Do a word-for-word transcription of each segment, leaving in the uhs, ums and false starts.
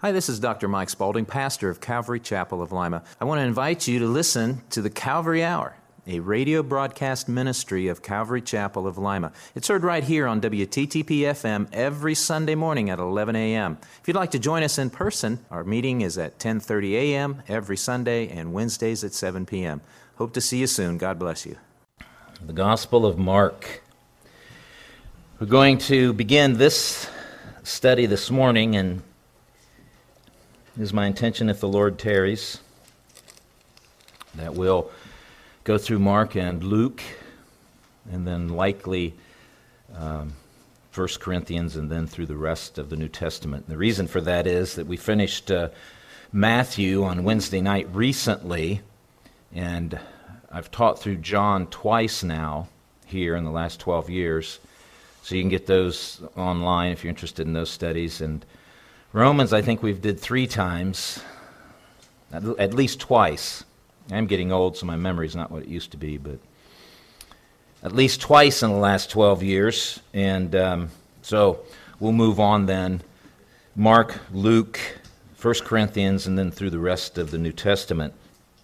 Hi, this is Doctor Mike Spaulding, pastor of Calvary Chapel of Lima. I want to invite you to listen to the Calvary Hour, a radio broadcast ministry of Calvary Chapel of Lima. It's heard right here on W T T P F M every Sunday morning at eleven a.m. If you'd like to join us in person, our meeting is at ten thirty a.m. every Sunday and Wednesdays at seven p.m. Hope to see you soon. God bless you. The Gospel of Mark. We're going to begin this study this morning, and it is my intention, if the Lord tarries, that we'll go through Mark and Luke, and then likely um, First Corinthians, and then through the rest of the New Testament. And the reason for that is that we finished uh, Matthew on Wednesday night recently, and I've taught through John twice now here in the last twelve years, so you can get those online if you're interested in those studies. And Romans, I think we've did three times, at, at least twice. I'm getting old, so my memory's not what it used to be, but at least twice in the last twelve years. And um, so we'll move on then. Mark, Luke, First Corinthians, and then through the rest of the New Testament.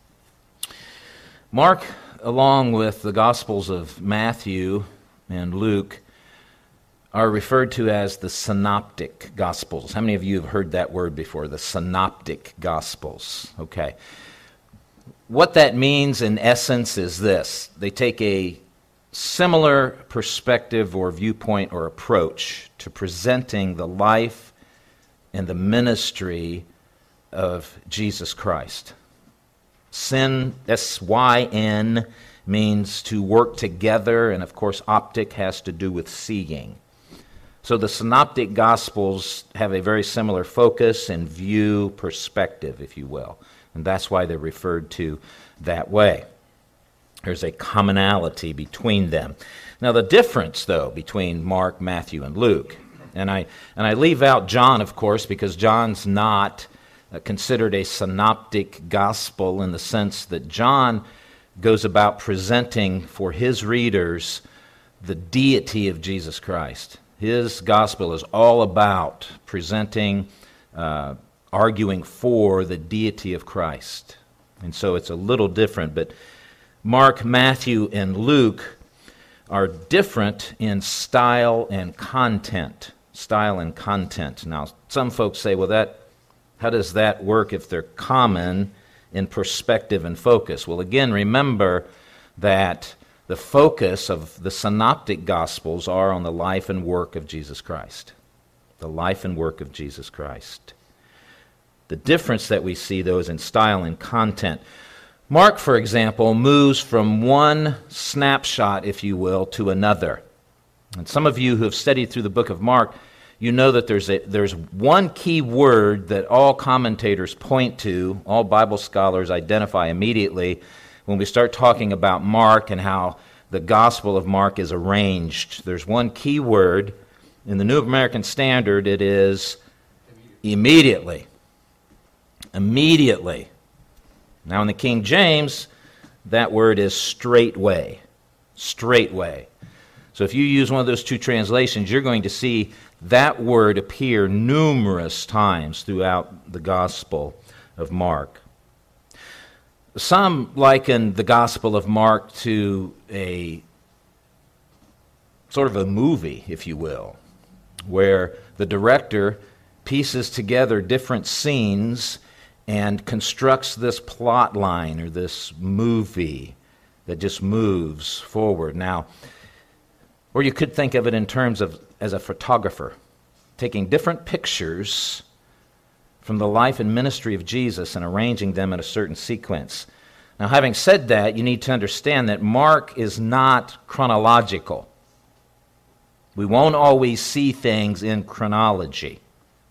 Mark, along with the Gospels of Matthew and Luke, are referred to as the Synoptic Gospels. How many of you have heard that word before, the Synoptic Gospels? Okay. What that means in essence is this. They take a similar perspective or viewpoint or approach to presenting the life and the ministry of Jesus Christ. Syn, S Y N, means to work together, and of course optic has to do with seeing. So the Synoptic Gospels have a very similar focus and view perspective, if you will. And that's why they're referred to that way. There's a commonality between them. Now the difference, though, between Mark, Matthew, and Luke, and I and I leave out John, of course, because John's not uh, considered a synoptic gospel in the sense that John goes about presenting for his readers the deity of Jesus Christ. His gospel is all about presenting, uh, arguing for the deity of Christ. And so it's a little different, but Mark, Matthew, and Luke are different in style and content. Style and content. Now, some folks say, well, that how does that work if they're common in perspective and focus? Well, again, remember that the focus of the Synoptic Gospels are on the life and work of Jesus Christ. The life and work of Jesus Christ. The difference that we see, though, is in style and content. Mark, for example, moves from one snapshot, if you will, to another. And some of you who have studied through the book of Mark, you know that there's a, there's one key word that all commentators point to, all Bible scholars identify immediately when we start talking about Mark and how the Gospel of Mark is arranged. There's one key word. In the New American Standard, it is immediately. Immediately. Now in the King James, that word is straightway. Straightway. So if you use one of those two translations, you're going to see that word appear numerous times throughout the Gospel of Mark. Some liken the Gospel of Mark to a sort of a movie, if you will, where the director pieces together different scenes and constructs this plot line or this movie that just moves forward. Now, or you could think of it in terms of as a photographer, taking different pictures from the life and ministry of Jesus and arranging them in a certain sequence. Now, having said that, you need to understand that Mark is not chronological. We won't always see things in chronology.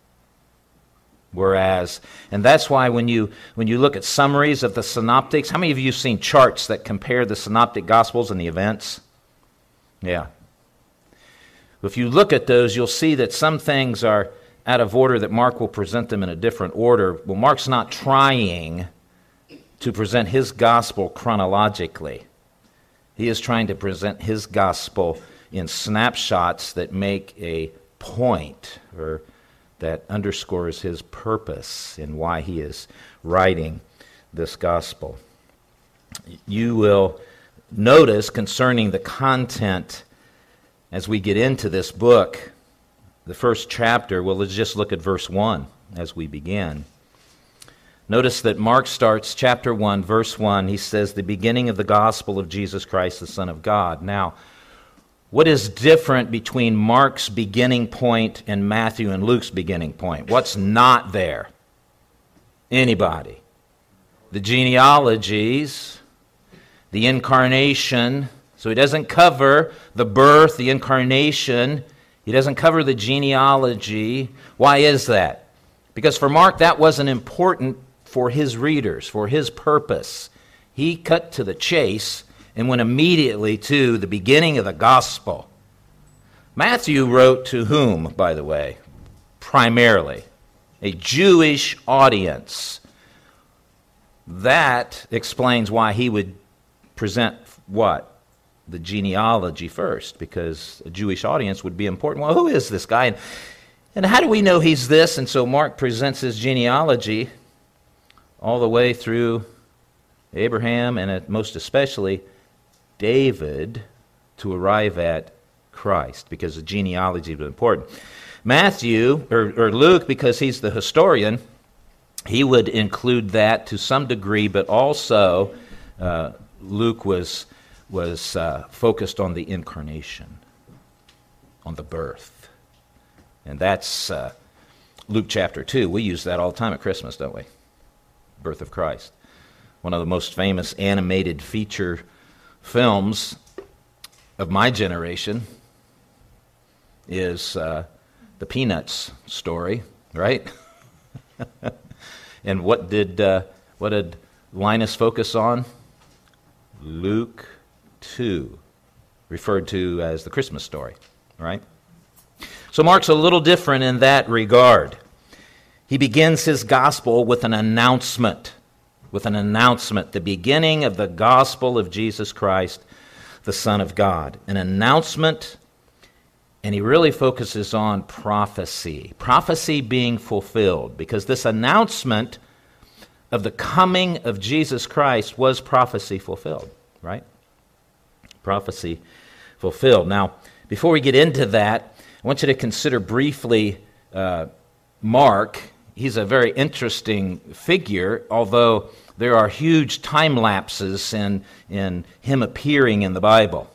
Whereas, and that's why when you when you look at summaries of the synoptics, how many of you have seen charts that compare the synoptic gospels and the events? Yeah. If you look at those, you'll see that some things are out of order, that Mark will present them in a different order. Well, Mark's not trying to present his gospel chronologically. He is trying to present his gospel in snapshots that make a point or that underscores his purpose and why he is writing this gospel. You will notice concerning the content as we get into this book, the first chapter, well, let's just look at verse one as we begin. Notice that Mark starts chapter one, verse one. He says, the beginning of the gospel of Jesus Christ, the Son of God. Now, what is different between Mark's beginning point and Matthew and Luke's beginning point? What's not there? Anybody? The genealogies, the incarnation. So he doesn't cover the birth, the incarnation. He doesn't cover the genealogy. Why is that? Because for Mark, that wasn't important for his readers, for his purpose. He cut to the chase and went immediately to the beginning of the gospel. Matthew wrote to whom, by the way? Primarily a Jewish audience. That explains why he would present what? The genealogy first, because a Jewish audience would be important. Well, who is this guy? And, and how do we know he's this? And so Mark presents his genealogy all the way through Abraham and most especially David to arrive at Christ, because the genealogy is important. Matthew, or, or Luke, because he's the historian, he would include that to some degree, but also uh, Luke was, was uh, focused on the incarnation, on the birth. And that's uh, Luke chapter two. We use that all the time at Christmas, don't we? Birth of Christ. One of the most famous animated feature films of my generation is uh, the Peanuts story, right? And what did uh, what did Linus focus on? Luke two, referred to as the Christmas story, right? So Mark's a little different in that regard. He begins his gospel with an announcement. With an announcement, the beginning of the gospel of Jesus Christ, the Son of God. An announcement, and he really focuses on prophecy. Prophecy being fulfilled, because this announcement of the coming of Jesus Christ was prophecy fulfilled, right? Prophecy fulfilled. Now, before we get into that, I want you to consider briefly uh, Mark. He's a very interesting figure, although there are huge time lapses in, in him appearing in the Bible.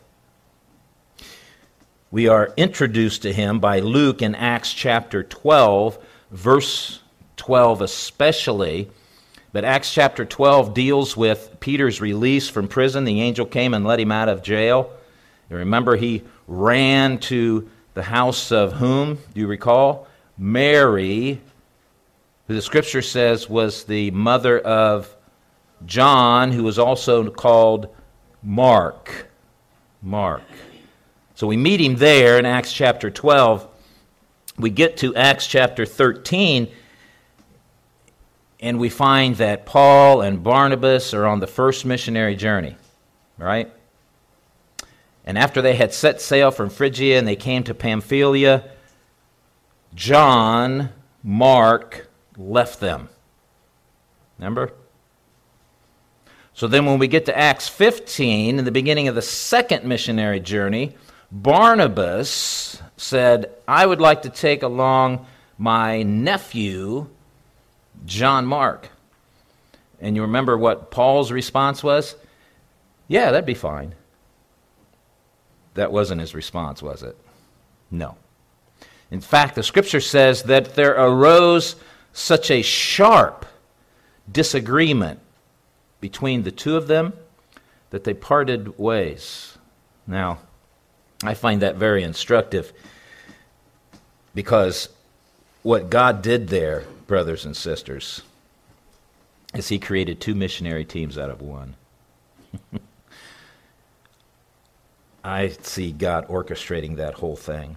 We are introduced to him by Luke in Acts chapter twelve, verse twelve especially. But Acts chapter twelve deals with Peter's release from prison. The angel came and let him out of jail. You remember he ran to the house of whom? Do you recall? Mary, who the scripture says was the mother of John, who was also called Mark. Mark. So we meet him there in Acts chapter twelve. We get to Acts chapter thirteen, and we find that Paul and Barnabas are on the first missionary journey, right? And after they had set sail from Phrygia and they came to Pamphylia, John, Mark, left them. Remember? So then when we get to Acts fifteen, in the beginning of the second missionary journey, Barnabas said, I would like to take along my nephew, John Mark. And you remember what Paul's response was? Yeah, that'd be fine. That wasn't his response, was it? No. In fact, the scripture says that there arose such a sharp disagreement between the two of them that they parted ways. Now, I find that very instructive, because what God did there, brothers and sisters, is he created two missionary teams out of one. I see God orchestrating that whole thing.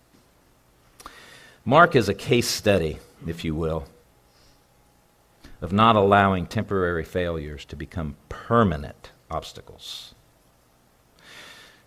Mark is a case study, if you will, of not allowing temporary failures to become permanent obstacles.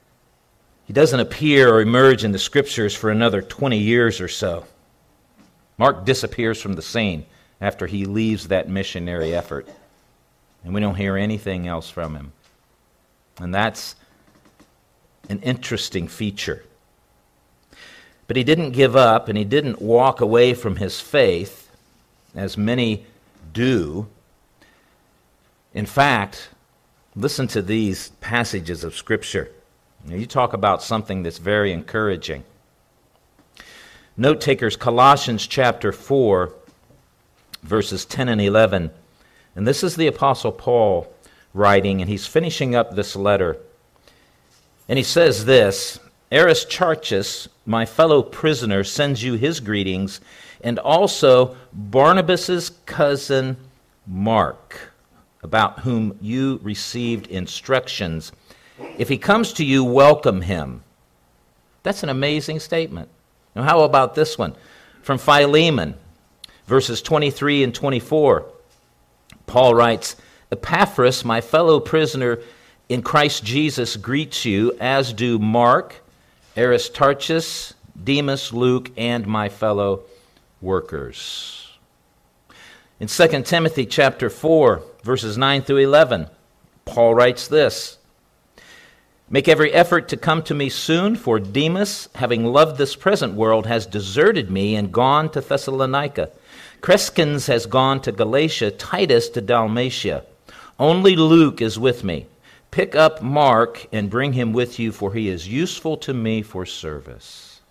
He doesn't appear or emerge in the scriptures for another twenty years or so. Mark disappears from the scene after he leaves that missionary effort, and we don't hear anything else from him. And that's an interesting feature. But he didn't give up, and he didn't walk away from his faith, as many do. In fact, listen to these passages of Scripture. Now, you talk about something that's very encouraging. Note takers, Colossians chapter four, verses ten and eleven. And this is the Apostle Paul writing, and he's finishing up this letter. And he says this, Aristarchus, my fellow prisoner, sends you his greetings, and also Barnabas' cousin Mark, about whom you received instructions. If he comes to you, welcome him. That's an amazing statement. Now, how about this one? From Philemon, verses twenty-three and twenty-four. Paul writes, Epaphras, my fellow prisoner in Christ Jesus, greets you, as do Mark, Aristarchus, Demas, Luke, and my fellow workers. In Second Timothy chapter four, verses nine through eleven, Paul writes this, Make every effort to come to me soon, for Demas, having loved this present world, has deserted me and gone to Thessalonica. Crescens has gone to Galatia, Titus to Dalmatia. Only Luke is with me. Pick up Mark and bring him with you, for he is useful to me for service.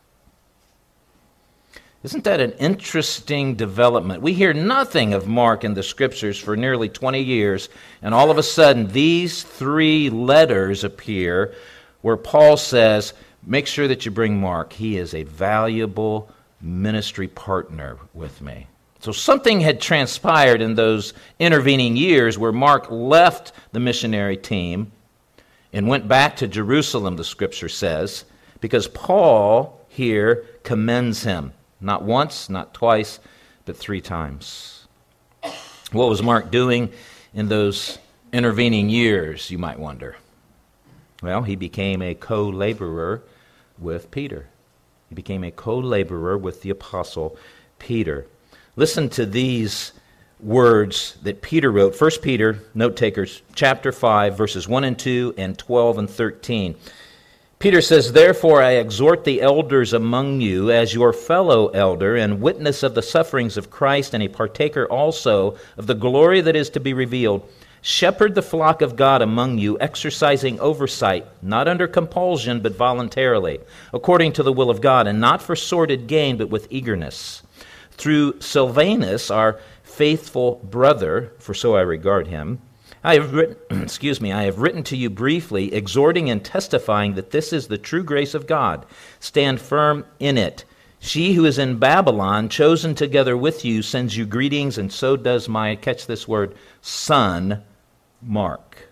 Isn't that an interesting development? We hear nothing of Mark in the Scriptures for nearly twenty years, and all of a sudden these three letters appear where Paul says, make sure that you bring Mark. He is a valuable ministry partner with me. So something had transpired in those intervening years where Mark left the missionary team and went back to Jerusalem, the Scripture says, because Paul here commends him. Not once, not twice, but three times. What was Mark doing in those intervening years, you might wonder? Well, he became a co-laborer with Peter. He became a co-laborer with the apostle Peter. Listen to these words that Peter wrote. First Peter, note takers, chapter five, verses one and two, and twelve and thirteen. Peter says, Therefore I exhort the elders among you as your fellow elder and witness of the sufferings of Christ and a partaker also of the glory that is to be revealed. Shepherd the flock of God among you, exercising oversight, not under compulsion, but voluntarily, according to the will of God, and not for sordid gain, but with eagerness. Through Silvanus, our faithful brother, for so I regard him, I have written, excuse me, I have written to you briefly, exhorting and testifying that this is the true grace of God. Stand firm in it. She who is in Babylon, chosen together with you, sends you greetings, and so does my, catch this word, son, Mark.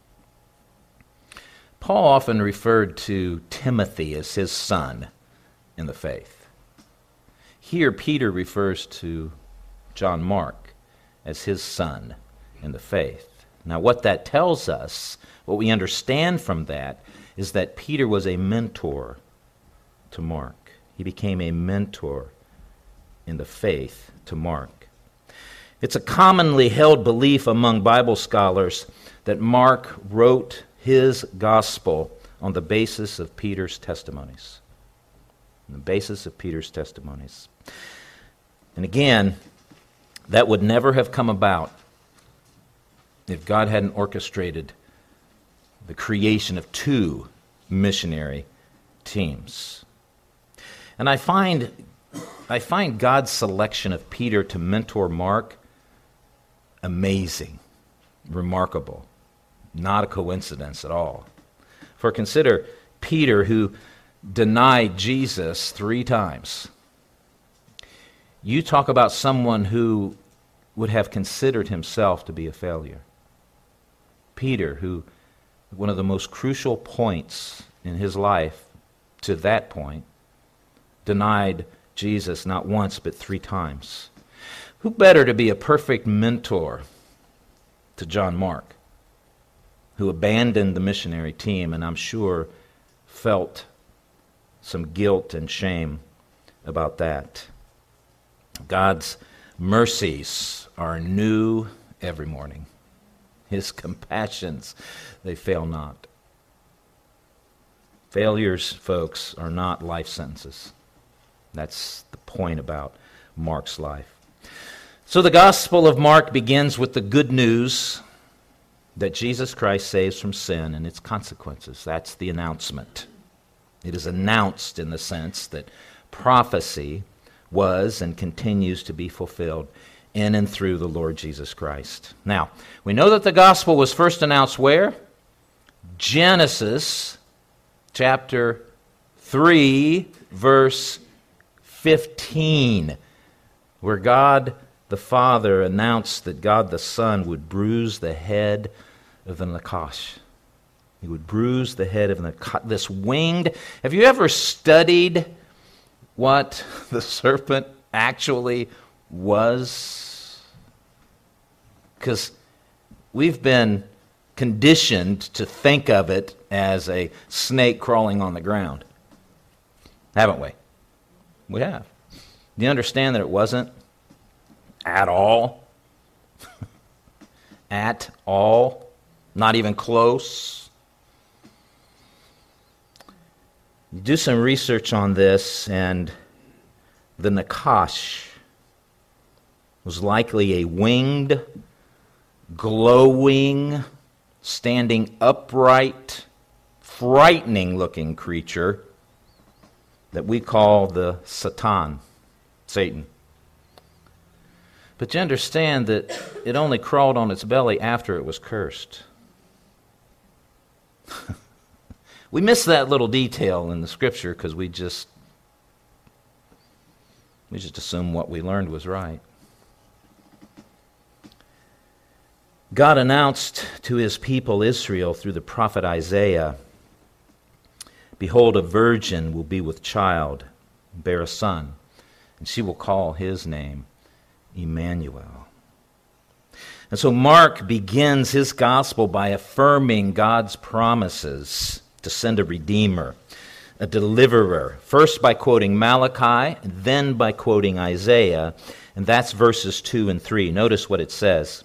Paul often referred to Timothy as his son in the faith. Here, Peter refers to John Mark as his son in the faith. Now, what that tells us, what we understand from that, is that Peter was a mentor to Mark. He became a mentor in the faith to Mark. It's a commonly held belief among Bible scholars that Mark wrote his gospel on the basis of Peter's testimonies. On the basis of Peter's testimonies. And again, that would never have come about if God hadn't orchestrated the creation of two missionary teams. And I find, I find God's selection of Peter to mentor Mark amazing, remarkable, not a coincidence at all. For consider Peter, who denied Jesus three times. You talk about someone who would have considered himself to be a failure. Peter, who, one of the most crucial points in his life to that point, denied Jesus not once but three times. Who better to be a perfect mentor to John Mark, who abandoned the missionary team and I'm sure felt some guilt and shame about that. God's mercies are new every morning. His compassions, they fail not. Failures, folks, are not life sentences. That's the point about Mark's life. So the Gospel of Mark begins with the good news that Jesus Christ saves from sin and its consequences. That's the announcement. It is announced in the sense that prophecy was and continues to be fulfilled in and through the Lord Jesus Christ. Now, we know that the gospel was first announced where? Genesis chapter three, verse fifteen, where God the Father announced that God the Son would bruise the head of the Nakash. He would bruise the head of the, this winged. Have you ever studied what the serpent actually was? Because we've been conditioned to think of it as a snake crawling on the ground. Haven't we? We have. Do you understand that it wasn't at all? At all? Not even close? You do some research on this, and the Nakash was likely a winged, glowing, standing upright, frightening-looking creature that we call the Satan, Satan. But you understand that it only crawled on its belly after it was cursed. We miss that little detail in the Scripture because we just we just assume what we learned was right. God announced to his people Israel through the prophet Isaiah, "Behold, a virgin will be with child, and bear a son, and she will call his name Emmanuel." And so Mark begins his gospel by affirming God's promises to send a redeemer, a deliverer, first by quoting Malachi, and then by quoting Isaiah, and that's verses two and three. Notice what it says.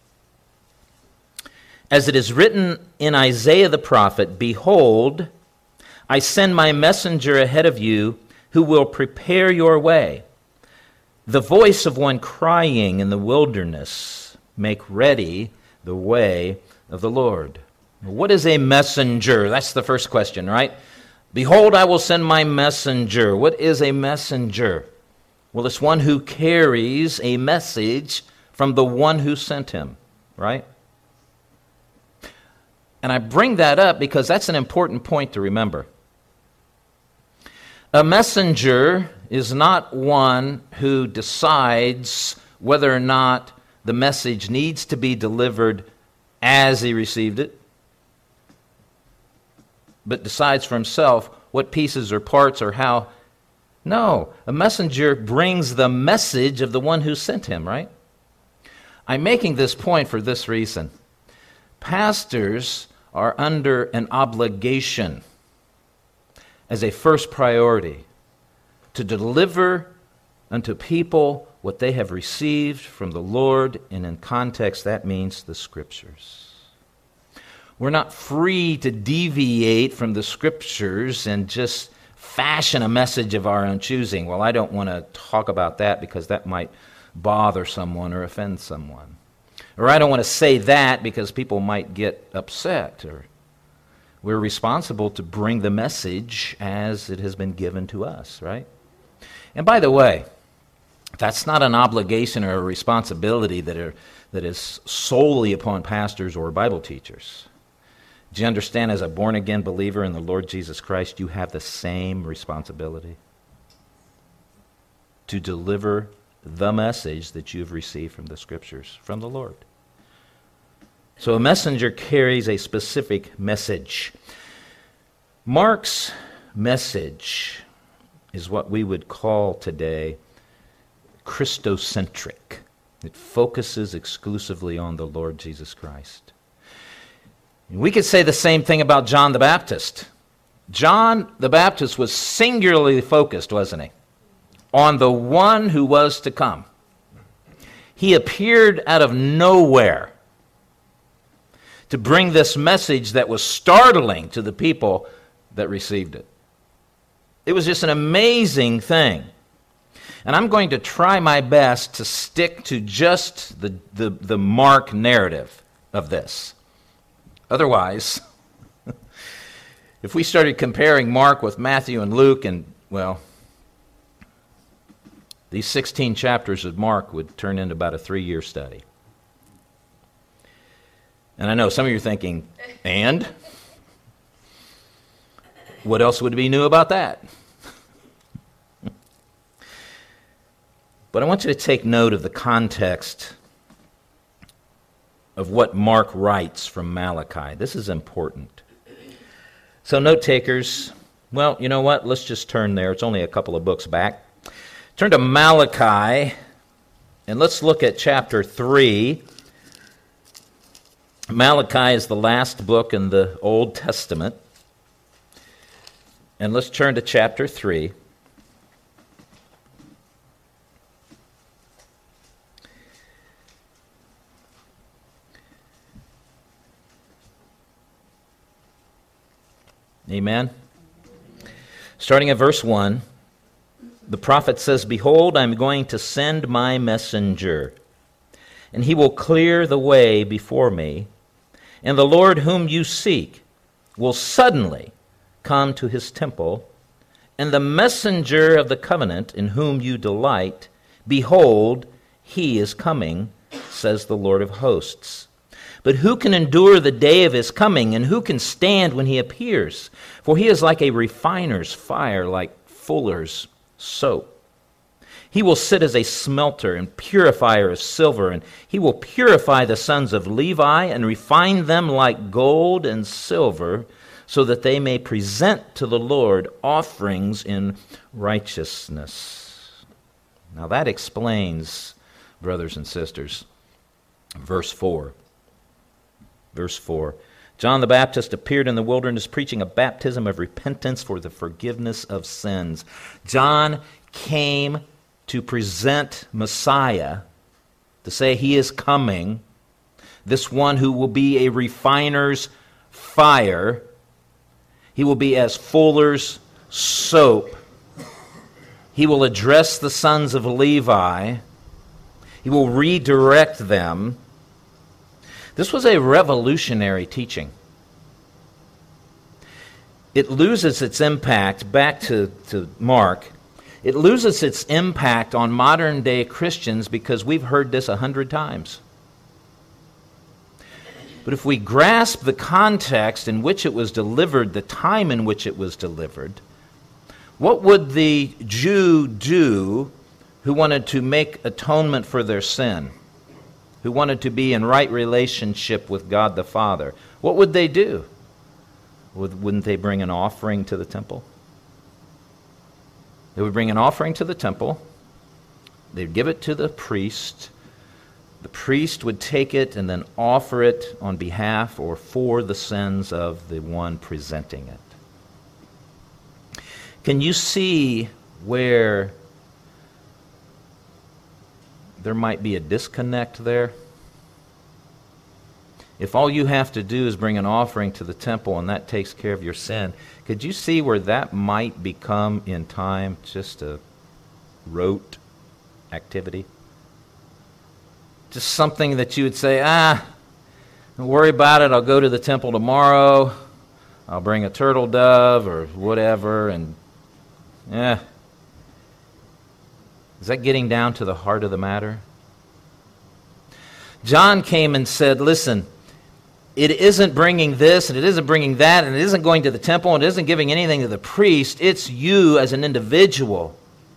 As it is written in Isaiah the prophet, "Behold, I send my messenger ahead of you who will prepare your way. The voice of one crying in the wilderness, make ready the way of the Lord." What is a messenger? That's the first question, right? Behold, I will send my messenger. What is a messenger? Well, it's one who carries a message from the one who sent him, right? And I bring that up because that's an important point to remember. A messenger is not one who decides whether or not the message needs to be delivered as he received it, but decides for himself what pieces or parts or how. No, a messenger brings the message of the one who sent him, right? I'm making this point for this reason. Pastors are under an obligation as a first priority to deliver unto people what they have received from the Lord, and in context that means the Scriptures. We're not free to deviate from the Scriptures and just fashion a message of our own choosing. Well, I don't want to talk about that because that might bother someone or offend someone. Or I don't want to say that because people might get upset. Or we're responsible to bring the message as it has been given to us, right? And by the way, that's not an obligation or a responsibility that are, that is solely upon pastors or Bible teachers. Do you understand, as a born-again believer in the Lord Jesus Christ, you have the same responsibility to deliver the message that you've received from the Scriptures, from the Lord. So a messenger carries a specific message. Mark's message is what we would call today Christocentric. It focuses exclusively on the Lord Jesus Christ. We could say the same thing about John the Baptist. John the Baptist was singularly focused, wasn't he? on the one who was to come. He appeared out of nowhere to bring this message that was startling to the people that received it. It was just an amazing thing. And I'm going to try my best to stick to just the, the, the Mark narrative of this. Otherwise, if we started comparing Mark with Matthew and Luke, and, well, these sixteen chapters of Mark would turn into about a three-year study. And I know some of you are thinking, and? What else would be new about that? But I want you to take note of the context of what Mark writes from Malachi. This is important. So note takers, well, you know what? Let's just turn there. It's only a couple of books back. Turn to Malachi, and let's look at chapter three. Malachi is the last book in the Old Testament. And let's turn to chapter three. Amen. Starting at verse one, the prophet says, "Behold, I'm going to send my messenger, and he will clear the way before me. And the Lord whom you seek will suddenly come to his temple, and the messenger of the covenant in whom you delight, behold, he is coming, says the Lord of hosts. But who can endure the day of his coming, and who can stand when he appears? For he is like a refiner's fire, like fuller's soap. He will sit as a smelter and purifier of silver, and he will purify the sons of Levi and refine them like gold and silver, so that they may present to the Lord offerings in righteousness." Now that explains, brothers and sisters, verse four. Verse four, "John the Baptist appeared in the wilderness preaching a baptism of repentance for the forgiveness of sins." John came to present Messiah, to say he is coming, this one who will be a refiner's fire. He will be as fuller's soap. He will address the sons of Levi. He will redirect them. This was a revolutionary teaching. It loses its impact, back to, to Mark, it loses its impact on modern day Christians because we've heard this a hundred times. But if we grasp the context in which it was delivered, the time in which it was delivered, what would the Jew do who wanted to make atonement for their sin, who wanted to be in right relationship with God the Father? What would they do? Wouldn't they bring an offering to the temple? They would bring an offering to the temple. They'd give it to the priest. The priest would take it and then offer it on behalf or for the sins of the one presenting it. Can you see where there might be a disconnect there? If all you have to do is bring an offering to the temple and that takes care of your sin, could you see where that might become in time just a rote activity? Just something that you would say, ah, don't worry about it, I'll go to the temple tomorrow, I'll bring a turtle dove or whatever, and yeah. Is that getting down to the heart of the matter? John came and said, listen, it isn't bringing this, and it isn't bringing that, and it isn't going to the temple, and it isn't giving anything to the priest. It's you as an individual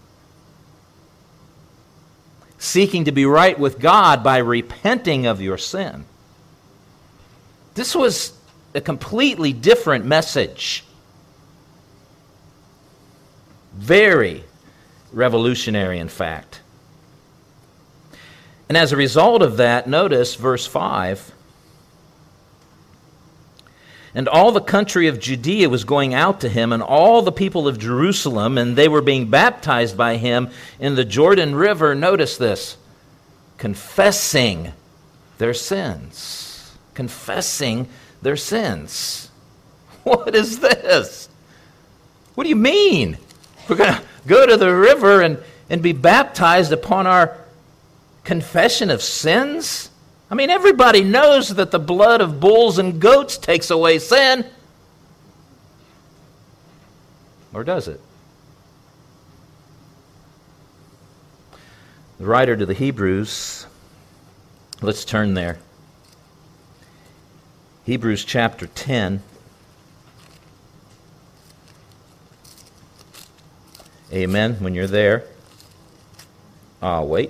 seeking to be right with God by repenting of your sin. This was a completely different message. Very revolutionary, in fact. And as a result of that, notice verse five. And all the country of Judea was going out to him, and all the people of Jerusalem, and they were being baptized by him in the Jordan River. Notice this, confessing their sins. Confessing their sins. What is this? What do you mean? We're going to go to the river and, and be baptized upon our confession of sins? I mean, everybody knows that the blood of bulls and goats takes away sin. Or does it? The writer to the Hebrews, let's turn there. Hebrews chapter ten. Amen. When you're there, I'll wait.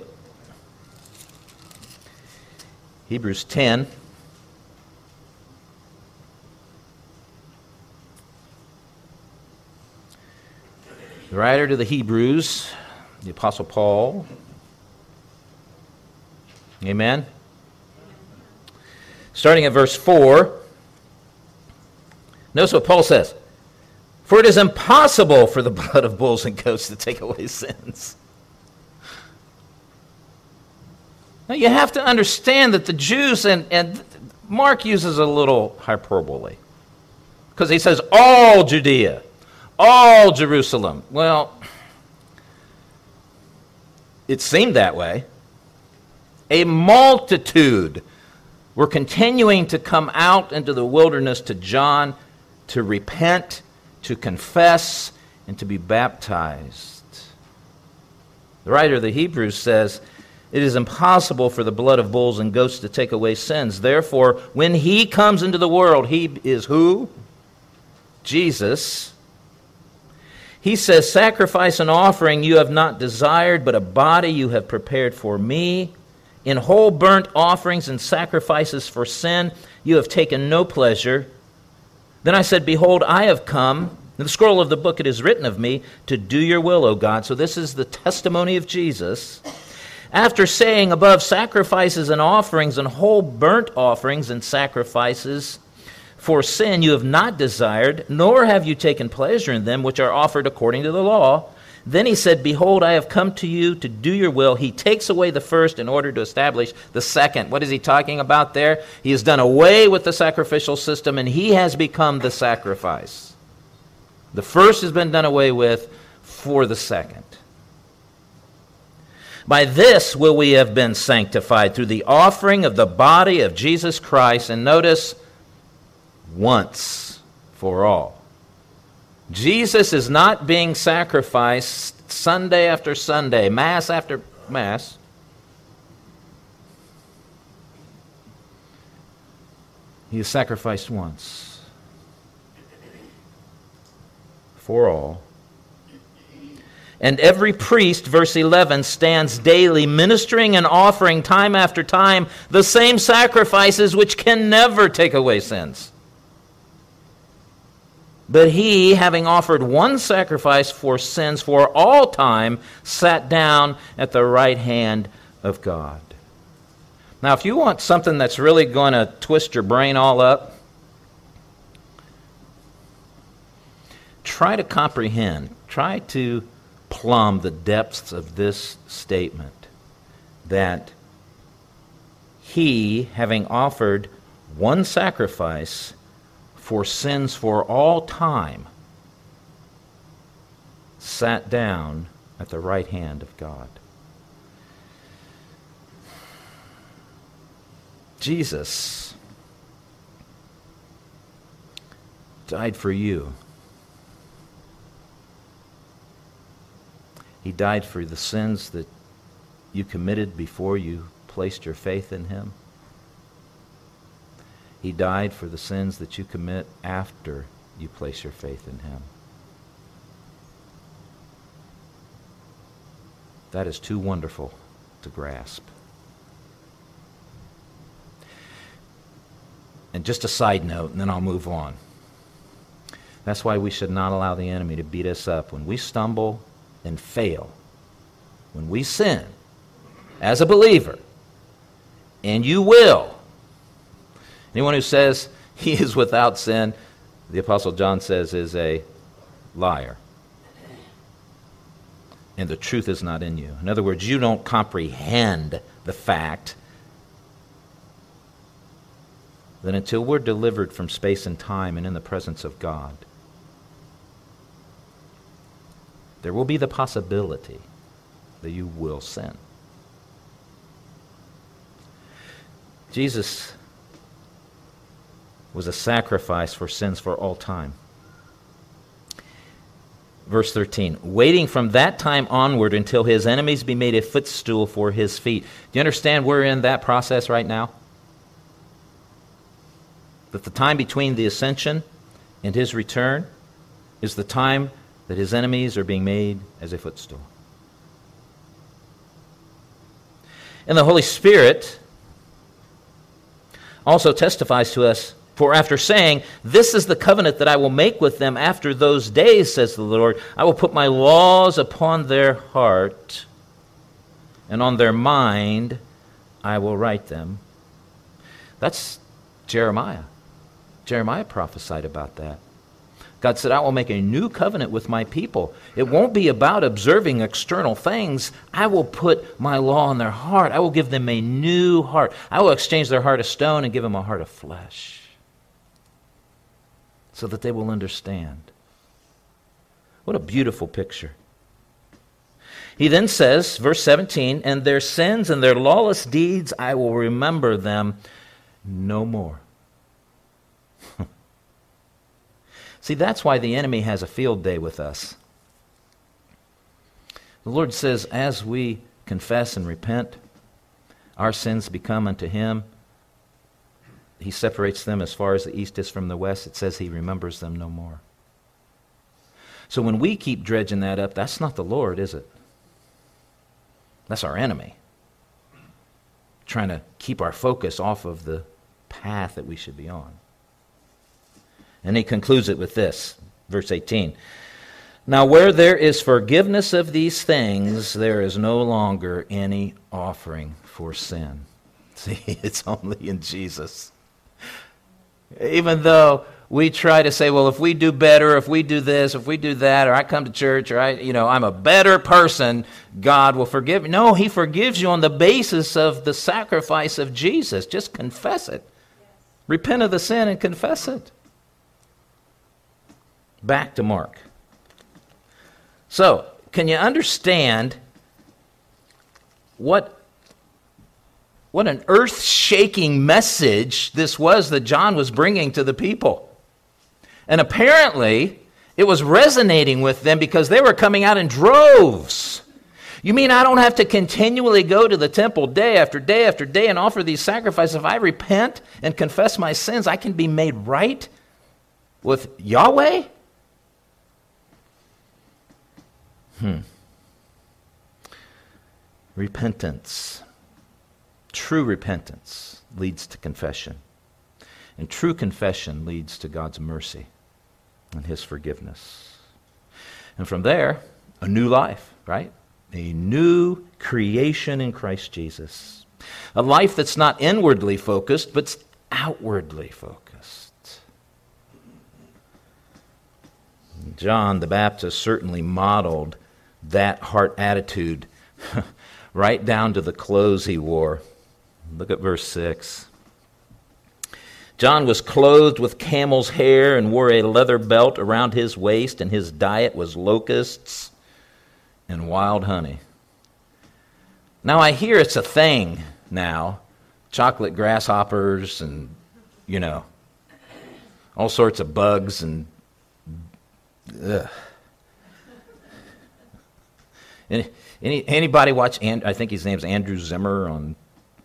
Hebrews ten. The writer to the Hebrews, the Apostle Paul. Amen. Starting at verse four. Notice what Paul says. For it is impossible for the blood of bulls and goats to take away sins. Now you have to understand that the Jews, and, and Mark uses a little hyperbole, because he says all Judea, all Jerusalem. Well, it seemed that way. A multitude were continuing to come out into the wilderness to John to repent, to confess, and to be baptized. The writer of the Hebrews says, it is impossible for the blood of bulls and goats to take away sins. Therefore, when he comes into the world, he is who? Jesus. He says, sacrifice and offering you have not desired, but a body you have prepared for me. In whole burnt offerings and sacrifices for sin you have taken no pleasure. Then I said, behold, I have come. In the scroll of the book it is written of me, to do your will, O God. So this is the testimony of Jesus. After saying above sacrifices and offerings and whole burnt offerings and sacrifices for sin you have not desired, nor have you taken pleasure in them which are offered according to the law. Then he said, behold, I have come to you to do your will. He takes away the first in order to establish the second. What is he talking about there? He has done away with the sacrificial system, and he has become the sacrifice. The first has been done away with for the second. By this will we have been sanctified, through the offering of the body of Jesus Christ. And notice, once for all. Jesus is not being sacrificed Sunday after Sunday, Mass after Mass. He is sacrificed once for all. And every priest, verse eleven, stands daily ministering and offering time after time the same sacrifices which can never take away sins. But he, having offered one sacrifice for sins for all time, sat down at the right hand of God. Now, if you want something that's really going to twist your brain all up, try to comprehend, try to plumb the depths of this statement, that he, having offered one sacrifice for sins for all time, sat down at the right hand of God. Jesus died for you. He died for the sins that you committed before you placed your faith in him. He died for the sins that you commit after you place your faith in him. That is too wonderful to grasp. And just a side note, and then I'll move on. That's why we should not allow the enemy to beat us up. When we stumble and fail, when we sin as a believer, and you will. Anyone who says, he is without sin, the Apostle John says, is a liar. And the truth is not in you. In other words, you don't comprehend the fact that until we're delivered from space and time and in the presence of God, there will be the possibility that you will sin. Jesus was a sacrifice for sins for all time. Verse thirteen, waiting from that time onward until his enemies be made a footstool for his feet. Do you understand we're in that process right now? That the time between the ascension and his return is the time that his enemies are being made as a footstool. And the Holy Spirit also testifies to us, for after saying, this is the covenant that I will make with them after those days, says the Lord, I will put my laws upon their heart, and on their mind I will write them. That's Jeremiah. Jeremiah prophesied about that. God said, I will make a new covenant with my people. It won't be about observing external things. I will put my law in their heart. I will give them a new heart. I will exchange their heart of stone and give them a heart of flesh, so that they will understand. What a beautiful picture. He then says, verse seventeen, and their sins and their lawless deeds, I will remember them no more. See, that's why the enemy has a field day with us. The Lord says, as we confess and repent, our sins become unto him. He separates them as far as the east is from the west. It says he remembers them no more. So when we keep dredging that up, that's not the Lord, is it? That's our enemy, trying to keep our focus off of the path that we should be on. And he concludes it with this, verse eighteen. Now where there is forgiveness of these things, there is no longer any offering for sin. See, it's only in Jesus. Even though we try to say, well, if we do better, if we do this, if we do that, or I come to church, or I, you know, I'm a better person, God will forgive me. No, he forgives you on the basis of the sacrifice of Jesus. Just confess it. Repent of the sin and confess it. Back to Mark. So, can you understand what, what an earth-shaking message this was that John was bringing to the people? And apparently, it was resonating with them because they were coming out in droves. You mean I don't have to continually go to the temple day after day after day and offer these sacrifices? If I repent and confess my sins, I can be made right with Yahweh? Hmm. Repentance. True repentance leads to confession. And true confession leads to God's mercy and his forgiveness. And from there, a new life, right? A new creation in Christ Jesus. A life that's not inwardly focused, but outwardly focused. John the Baptist certainly modeled that heart attitude right down to the clothes he wore. Look at verse six. John was clothed with camel's hair and wore a leather belt around his waist, and his diet was locusts and wild honey. Now I hear it's a thing now. Chocolate grasshoppers and, you know, all sorts of bugs and ugh. Any, any anybody watch, and I think his name's Andrew Zimmer on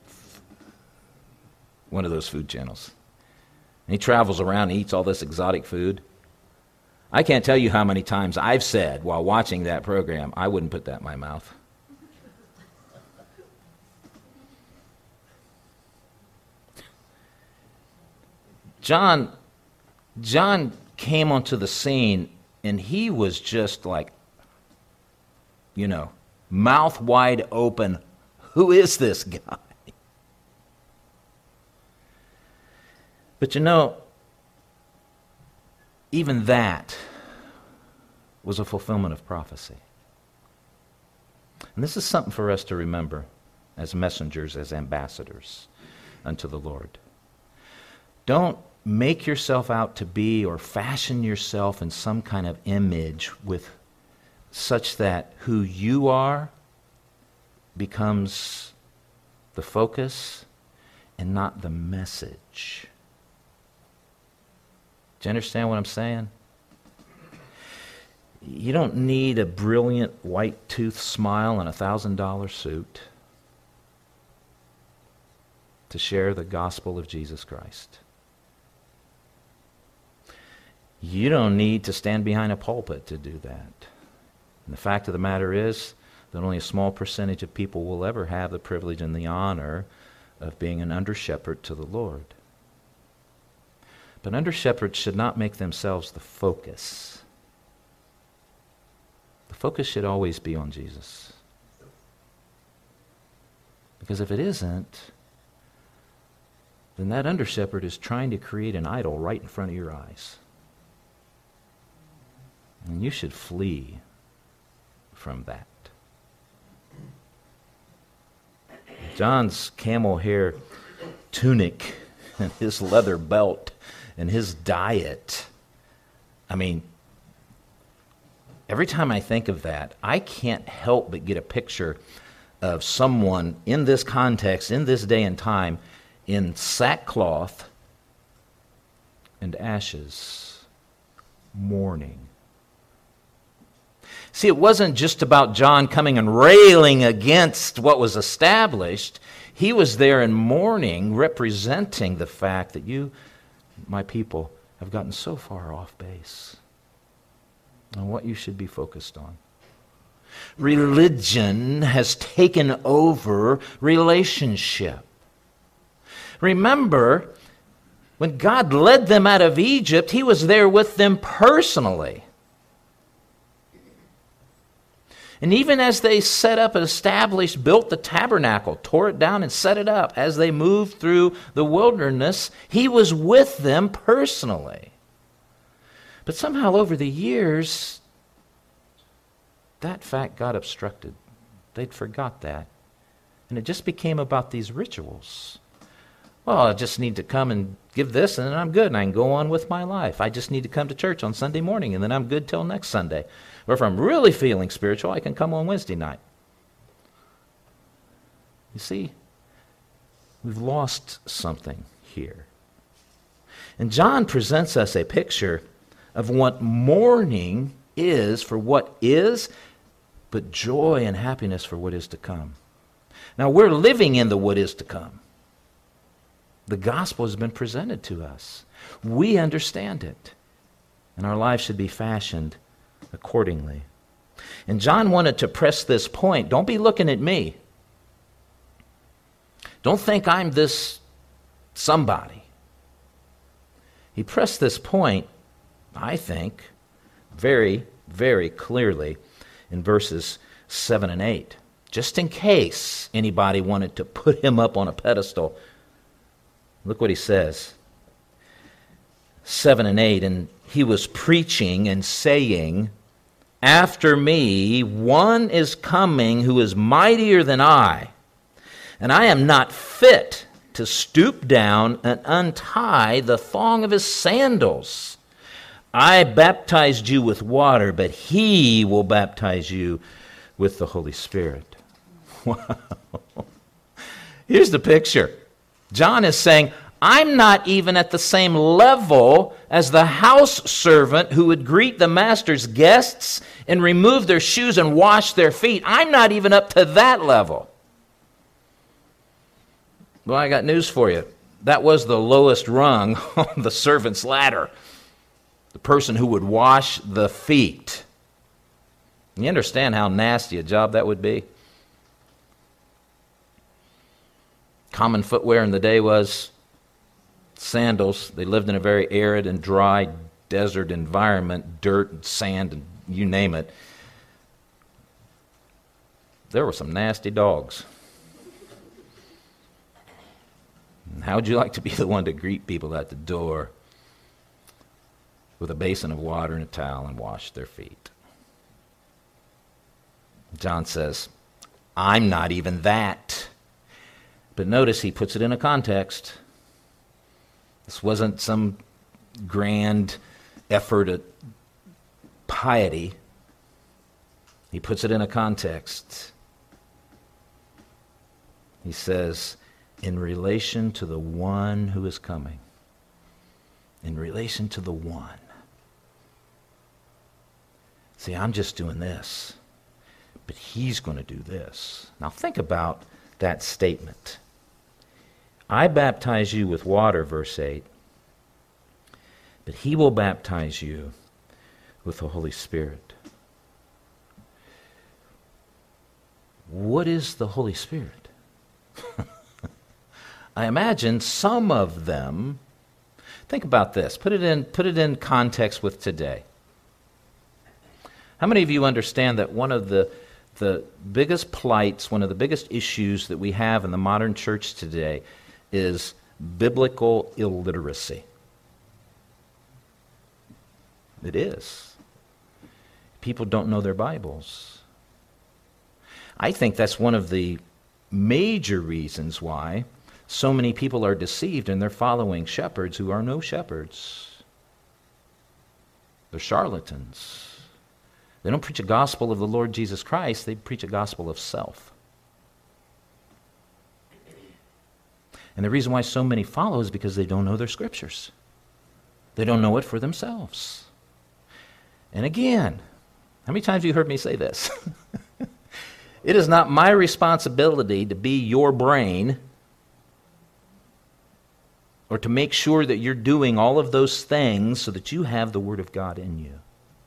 one of those food channels. And he travels around and eats all this exotic food. I can't tell you how many times I've said while watching that program, I wouldn't put that in my mouth. John, John came onto the scene and he was just like, you know, mouth wide open. Who is this guy? But you know, even that was a fulfillment of prophecy. And this is something for us to remember as messengers, as ambassadors unto the Lord. Don't make yourself out to be or fashion yourself in some kind of image with such that who you are becomes the focus and not the message. Do you understand what I'm saying? You don't need a brilliant white tooth smile and a thousand dollar suit to share the gospel of Jesus Christ. You don't need to stand behind a pulpit to do that. And the fact of the matter is that only a small percentage of people will ever have the privilege and the honor of being an under-shepherd to the Lord. But under-shepherds should not make themselves the focus. The focus should always be on Jesus. Because if it isn't, then that under-shepherd is trying to create an idol right in front of your eyes. And you should flee from that. John's camel hair tunic and his leather belt and his diet, I mean, every time I think of that, I can't help but get a picture of someone in this context, in this day and time, in sackcloth and ashes, mourning. See, it wasn't just about John coming and railing against what was established. He was there in mourning, representing the fact that you, my people, have gotten so far off base on what you should be focused on. Religion has taken over relationship. Remember, when God led them out of Egypt, He was there with them personally. And even as they set up and established, built the tabernacle, tore it down and set it up, as they moved through the wilderness, He was with them personally. But somehow over the years, that fact got obstructed. They'd forgot that. And it just became about these rituals. Well, I just need to come and give this and then I'm good and I can go on with my life. I just need to come to church on Sunday morning and then I'm good till next Sunday. Or if I'm really feeling spiritual, I can come on Wednesday night. You see, we've lost something here. And John presents us a picture of what mourning is for what is, but joy and happiness for what is to come. Now, we're living in the what is to come. The gospel has been presented to us. We understand it. And our lives should be fashioned accordingly. And John wanted to press this point. Don't be looking at me. Don't think I'm this somebody. He pressed this point, I think, very, very clearly in verses seven and eight. Just in case anybody wanted to put him up on a pedestal. Look what he says. seven and eight, and he was preaching and saying, "After me, one is coming who is mightier than I, and I am not fit to stoop down and untie the thong of his sandals. I baptized you with water, but he will baptize you with the Holy Spirit." Wow. Here's the picture. John is saying, I'm not even at the same level as the house servant who would greet the master's guests and remove their shoes and wash their feet. I'm not even up to that level. Well, I got news for you. That was the lowest rung on the servant's ladder. The person who would wash the feet. You understand how nasty a job that would be? Common footwear in the day was sandals. They lived in a very arid and dry desert environment, dirt and sand and you name it. There were some nasty dogs. And how would you like to be the one to greet people at the door? with a basin of water and a towel and washed their feet. John says, I'm not even that. But notice he puts it in a context. This wasn't some grand effort at piety. He puts it in a context. He says, in relation to the one who is coming. In relation to the one. See, I'm just doing this, but he's going to do this. Now think about that statement. I baptize you with water, verse eight, but he will baptize you with the Holy Spirit. What is the Holy Spirit? I imagine some of them, think about this, put it in, put it in context with today. How many of you understand that one of the, the biggest plights, one of the biggest issues that we have in the modern church today is biblical illiteracy? It is. People don't know their Bibles. I think that's one of the major reasons why so many people are deceived and they're following shepherds who are no shepherds. They're charlatans. They don't preach a gospel of the Lord Jesus Christ, they preach a gospel of self. And the reason why so many follow is because they don't know their scriptures. They don't know it for themselves. And again, how many times have you heard me say this? It is not my responsibility to be your brain or to make sure that you're doing all of those things so that you have the Word of God in you.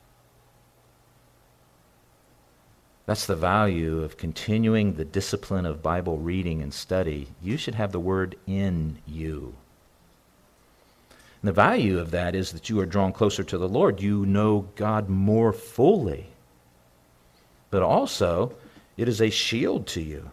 That's the value of continuing the discipline of Bible reading and study. You should have the Word in you. And the value of that is that you are drawn closer to the Lord. You know God more fully. But also, it is a shield to you.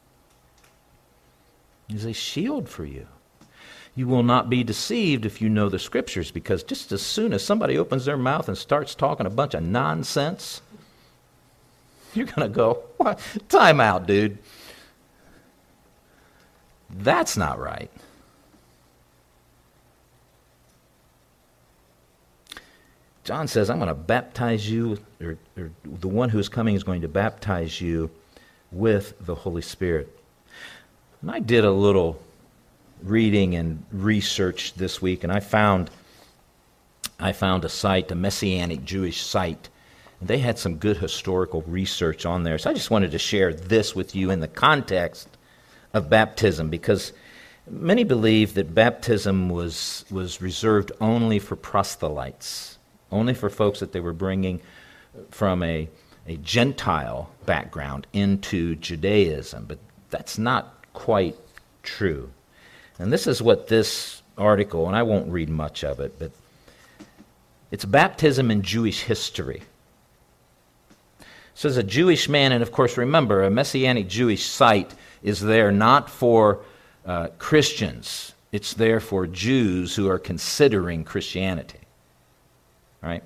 It is a shield for you. You will not be deceived if you know the Scriptures, because just as soon as somebody opens their mouth and starts talking a bunch of nonsense, you're going to go, what? Time out, dude. That's not right. John says, I'm going to baptize you, or, or the one who is coming is going to baptize you with the Holy Spirit. And I did a little reading and research this week, and I found I found a site, a Messianic Jewish site, and they had some good historical research on there. So I just wanted to share this with you in the context of baptism, because many believe that baptism was was reserved only for proselytes, only for folks that they were bringing from a, a Gentile background into Judaism. But that's not quite true. And this is what this article, and I won't read much of it, but it's baptism in Jewish history. It says a Jewish man, and of course remember, a Messianic Jewish site is there not for uh, Christians. It's there for Jews who are considering Christianity. Right?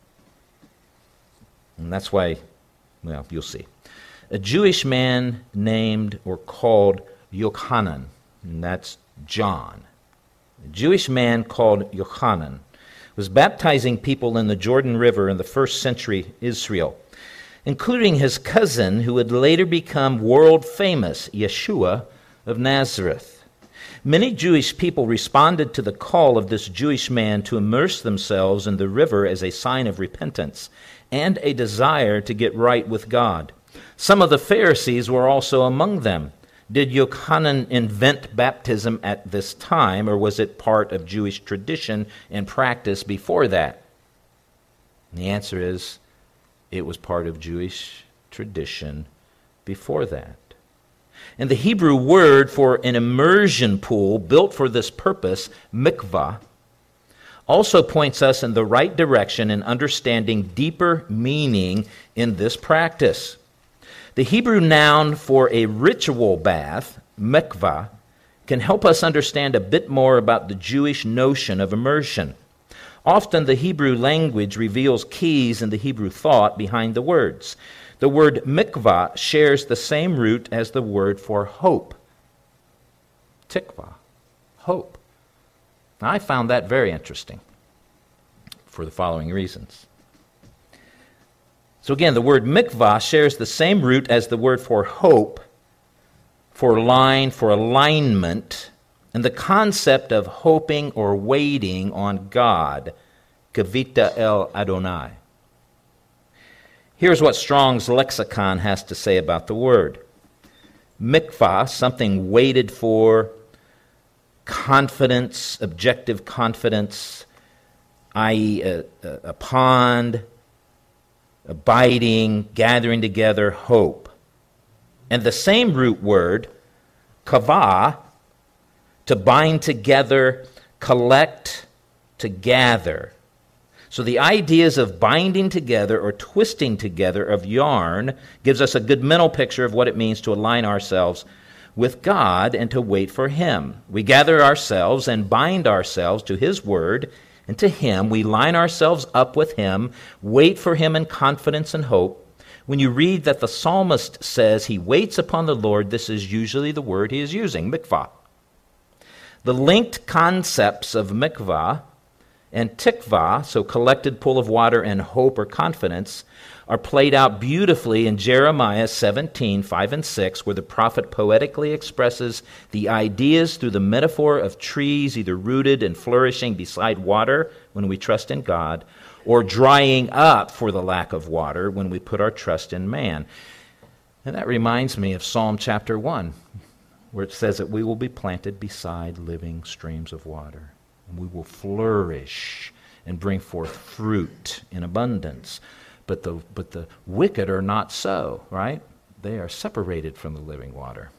And that's why, well, you'll see. A Jewish man named or called Yochanan, and that's John. A Jewish man called Yochanan was baptizing people in the Jordan River in the first century Israel, including his cousin who would later become world famous, Yeshua of Nazareth. Many Jewish people responded to the call of this Jewish man to immerse themselves in the river as a sign of repentance and a desire to get right with God. Some of the Pharisees were also among them. Did Yochanan invent baptism at this time, or was it part of Jewish tradition and practice before that? And the answer is, it was part of Jewish tradition before that. And the Hebrew word for an immersion pool built for this purpose, mikvah, also points us in the right direction in understanding deeper meaning in this practice. The Hebrew noun for a ritual bath, mikvah, can help us understand a bit more about the Jewish notion of immersion. Often the Hebrew language reveals keys in the Hebrew thought behind the words. The word mikvah shares the same root as the word for hope. Tikvah, hope. Now, I found that very interesting for the following reasons. So again, the word mikvah shares the same root as the word for hope, for line, for alignment, and the concept of hoping or waiting on God, kavita el Adonai. Here's what Strong's lexicon has to say about the word. Mikvah, something waited for, confidence, objective confidence, that is a, a, a pond, abiding, gathering together, hope. And the same root word, kavah, to bind together, collect, to gather. So the ideas of binding together or twisting together of yarn gives us a good mental picture of what it means to align ourselves with God and to wait for Him. We gather ourselves and bind ourselves to His Word, and to Him we line ourselves up with Him, wait for Him in confidence and hope. When you read that the psalmist says he waits upon the Lord, this is usually the word he is using, mikvah. The linked concepts of mikvah and tikvah, so collected pool of water, and hope or confidence, are played out beautifully in Jeremiah seventeen, five and six, where the prophet poetically expresses the ideas through the metaphor of trees either rooted and flourishing beside water when we trust in God, or drying up for the lack of water when we put our trust in man. And that reminds me of Psalm chapter one, where it says that we will be planted beside living streams of water. And we will flourish and bring forth fruit in abundance. But the, but the wicked are not so, right? They are separated from the living water.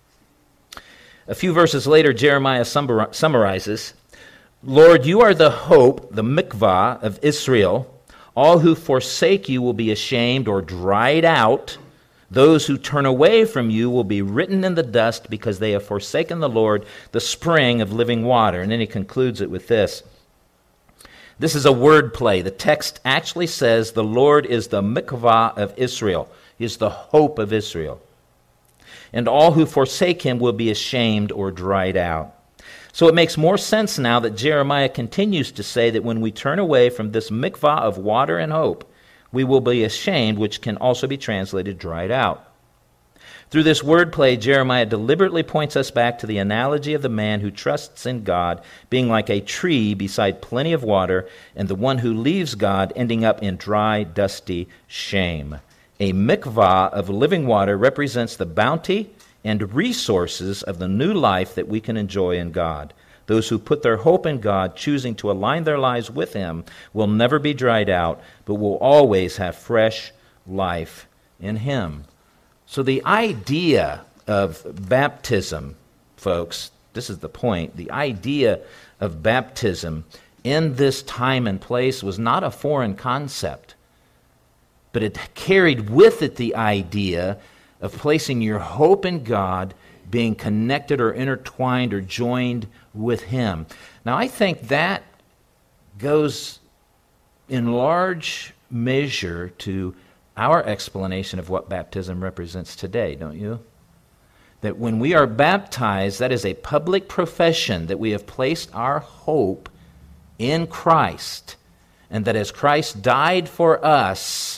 A few verses later, Jeremiah summarizes, Lord, you are the hope, the mikvah of Israel. All who forsake you will be ashamed or dried out. Those who turn away from you will be written in the dust because they have forsaken the Lord, the spring of living water. And then he concludes it with this. This is a word play. The text actually says the Lord is the mikvah of Israel. He is the hope of Israel. And all who forsake him will be ashamed or dried out. So it makes more sense now that Jeremiah continues to say that when we turn away from this mikvah of water and hope, we will be ashamed, which can also be translated dried out. Through this wordplay, Jeremiah deliberately points us back to the analogy of the man who trusts in God being like a tree beside plenty of water, and the one who leaves God ending up in dry, dusty shame. A mikvah of living water represents the bounty and resources of the new life that we can enjoy in God. Those who put their hope in God, choosing to align their lives with Him, will never be dried out, but will always have fresh life in Him. So the idea of baptism, folks, this is the point, the idea of baptism in this time and place was not a foreign concept, but it carried with it the idea of placing your hope in God, being connected or intertwined or joined with Him. Now, I think that goes in large measure to our explanation of what baptism represents today, don't you? That when we are baptized, that is a public profession that we have placed our hope in Christ, and that as Christ died for us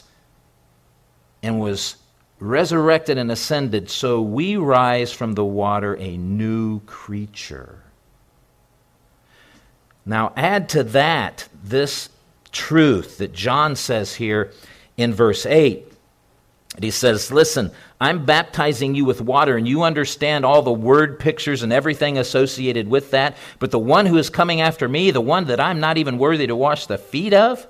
and was resurrected and ascended, so we rise from the water a new creature. Now add to that this truth that John says here in verse eight. He says, listen, I'm baptizing you with water, and you understand all the word pictures and everything associated with that, but the one who is coming after me, the one that I'm not even worthy to wash the feet of,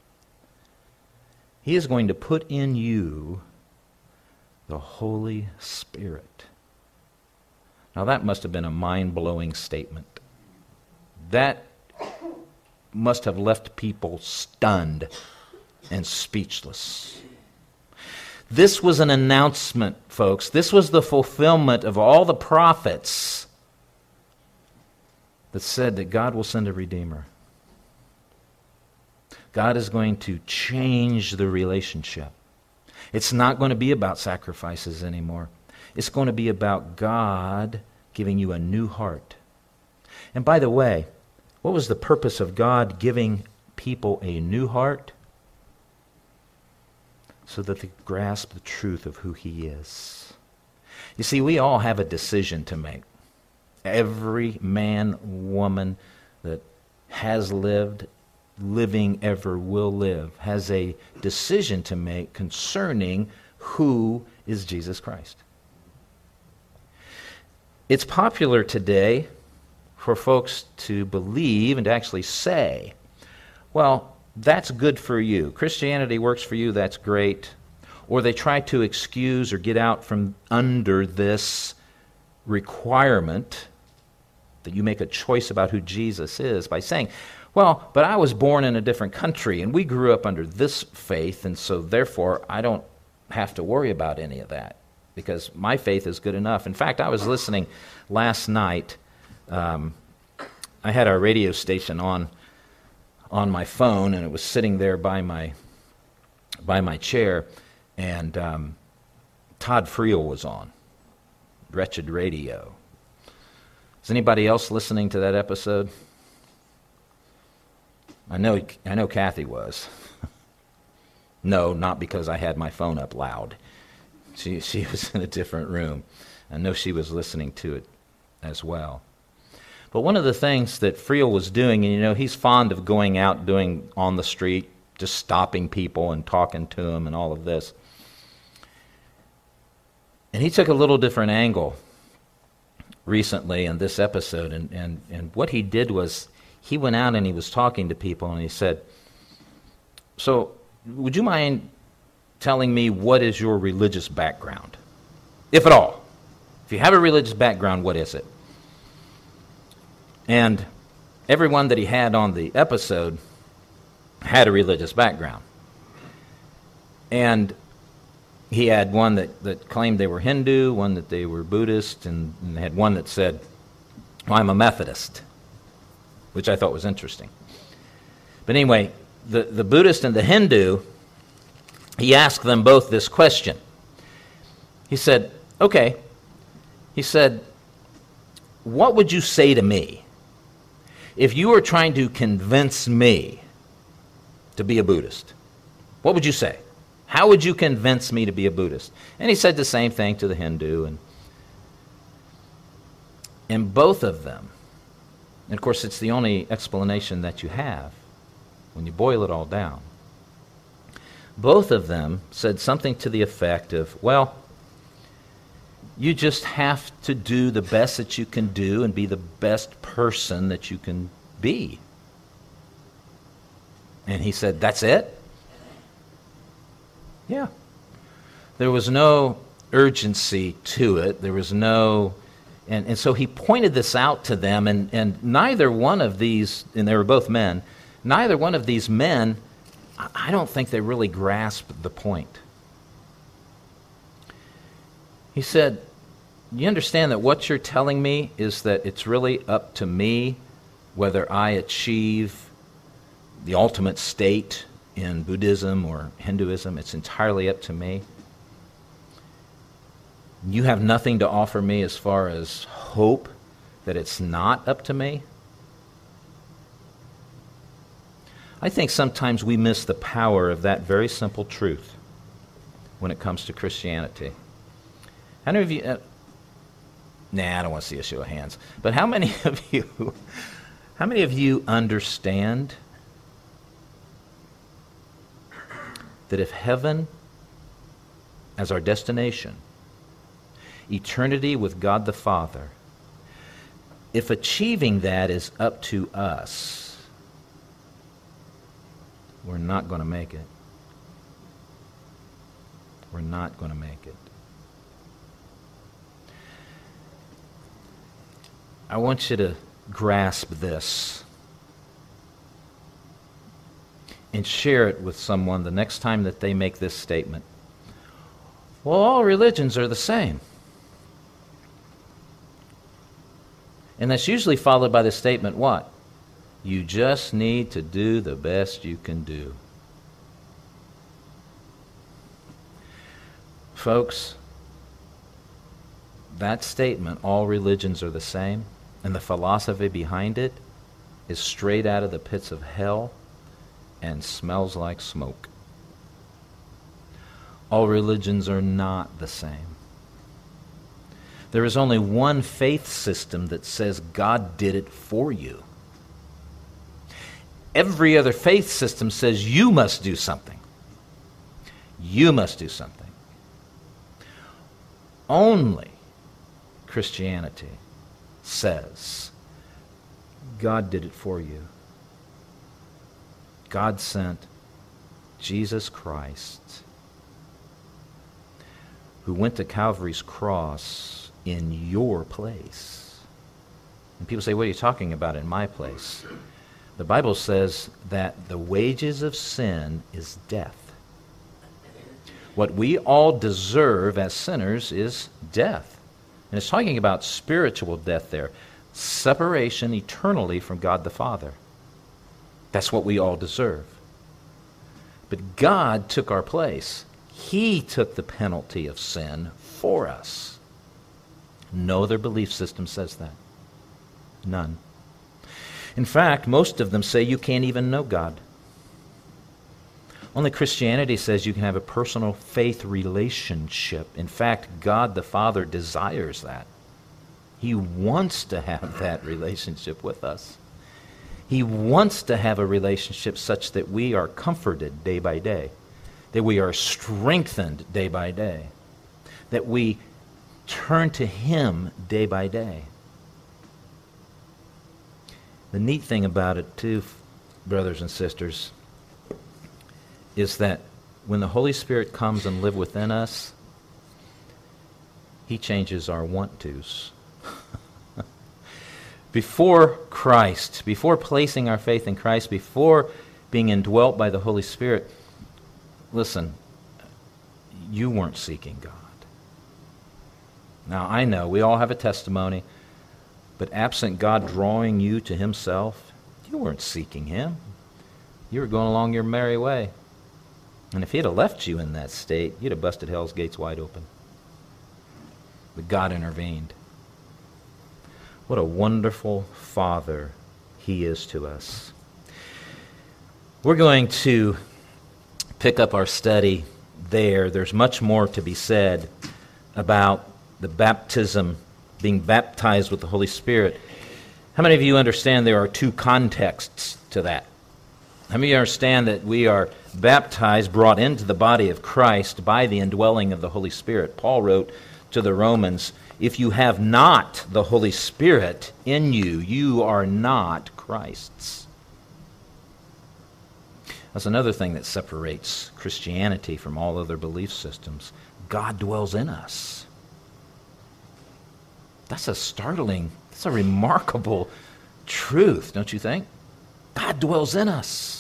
he is going to put in you the Holy Spirit. Now that must have been a mind-blowing statement. That must have left people stunned and speechless. This was an announcement, folks. This was the fulfillment of all the prophets that said that God will send a Redeemer. God is going to change the relationship. It's not going to be about sacrifices anymore. It's going to be about God giving you a new heart. And by the way, what was the purpose of God giving people a new heart? So that they grasp the truth of who He is. You see, we all have a decision to make. Every man, woman that has lived, living ever will live, has a decision to make concerning who is Jesus Christ. It's popular today for folks to believe and to actually say, well, that's good for you. Christianity works for you, that's great. Or they try to excuse or get out from under this requirement that you make a choice about who Jesus is by saying, well, but I was born in a different country and we grew up under this faith, and so therefore I don't have to worry about any of that because my faith is good enough. In fact, I was listening last night. Um, I had our radio station on on my phone, and it was sitting there by my by my chair, and um, Todd Friel was on, Wretched Radio. Is anybody else listening to that episode? I know I know Kathy was. No, not because I had my phone up loud. She she was in a different room. I know she was listening to it as well. But one of the things that Friel was doing, and you know, he's fond of going out doing on the street, just stopping people and talking to them and all of this. And he took a little different angle recently in this episode, and, and, and what he did was he went out and he was talking to people and he said, so would you mind telling me what is your religious background, if at all? If you have a religious background, what is it? And everyone that he had on the episode had a religious background. And he had one that, that claimed they were Hindu, one that they were Buddhist, and, and they had one that said, well, I'm a Methodist, which I thought was interesting. But anyway, the, the Buddhist and the Hindu, he asked them both this question. He said, okay, he said, what would you say to me if you were trying to convince me to be a Buddhist? What would you say? How would you convince me to be a Buddhist? And he said the same thing to the Hindu. And, and both of them, and of course it's the only explanation that you have when you boil it all down, both of them said something to the effect of, well, you just have to do the best that you can do and be the best person that you can be. And he said, that's it? Yeah. There was no urgency to it. There was no... And, and so he pointed this out to them, and, and neither one of these, and they were both men, neither one of these men, I don't think they really grasped the point. He said, you understand that what you're telling me is that it's really up to me whether I achieve the ultimate state in Buddhism or Hinduism. It's entirely up to me. You have nothing to offer me as far as hope that it's not up to me. I think sometimes we miss the power of that very simple truth when it comes to Christianity. How many of you, uh, nah, I don't want to see a show of hands, but how many of you, how many of you understand that if heaven as our destination, eternity with God the Father, if achieving that is up to us, we're not going to make it. We're not going to make it. I want you to grasp this and share it with someone the next time that they make this statement. Well, all religions are the same. And that's usually followed by the statement, what? You just need to do the best you can do. Folks, that statement, all religions are the same, and the philosophy behind it is straight out of the pits of hell and smells like smoke. All religions are not the same. There is only one faith system that says God did it for you. Every other faith system says you must do something. You must do something. Only Christianity says God did it for you. God sent Jesus Christ, who went to Calvary's cross in your place. And people say, what are you talking about in my place? The Bible says that the wages of sin is death. What we all deserve as sinners is death. And it's talking about spiritual death there. Separation eternally from God the Father. That's what we all deserve. But God took our place. He took the penalty of sin for us. No other belief system says that. None. In fact, most of them say you can't even know God. Only Christianity says you can have a personal faith relationship. In fact, God the Father desires that. He wants to have that relationship with us. He wants to have a relationship such that we are comforted day by day, that we are strengthened day by day, that we turn to Him day by day. The neat thing about it, too, brothers and sisters, is that when the Holy Spirit comes and lives within us, He changes our want-tos. Before Christ, before placing our faith in Christ, before being indwelt by the Holy Spirit, listen, you weren't seeking God. Now, I know we all have a testimony, but absent God drawing you to Himself, you weren't seeking Him. You were going along your merry way. And if He'd have left you in that state, you'd have busted hell's gates wide open. But God intervened. What a wonderful Father He is to us. We're going to pick up our study there. There's much more to be said about the baptism, being baptized with the Holy Spirit. How many of you understand there are two contexts to that? How many of you understand that we are baptized, brought into the body of Christ by the indwelling of the Holy Spirit? Paul wrote to the Romans, if you have not the Holy Spirit in you, you are not Christ's. That's another thing that separates Christianity from all other belief systems. God dwells in us. That's a startling, that's a remarkable truth, don't you think? God dwells in us.